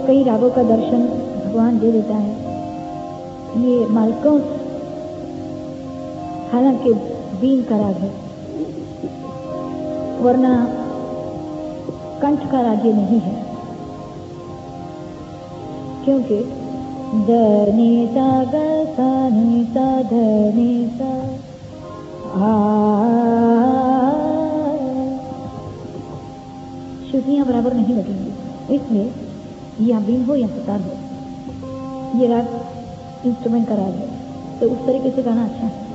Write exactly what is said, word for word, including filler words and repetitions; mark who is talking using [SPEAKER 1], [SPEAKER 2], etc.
[SPEAKER 1] कई रागों का दर्शन भगवान दे देता है। ये मालकों हालांकि बीन का राग है, वरना कंठ का राग ये नहीं है, क्योंकि द नि सा ग सा नि सा ध नि सा आ, श्रुतियां बराबर नहीं लगेंगी। इसलिए या बीन हो या सितार हो, ये राग इंस्ट्रूमेंट का राग है, तो उस तरीके से गाना अच्छा है।